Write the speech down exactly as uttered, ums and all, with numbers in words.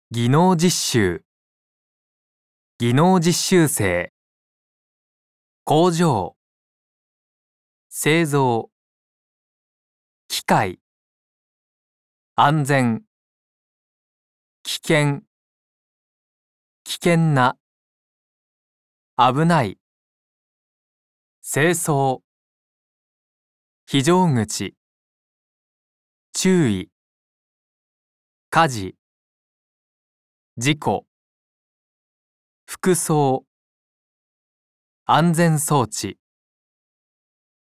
技能実習、技能実習生、工場、製造、機械、安全、危険、危険な、危ない、清掃、非常口、注意、火事、事故、服装、安全装置。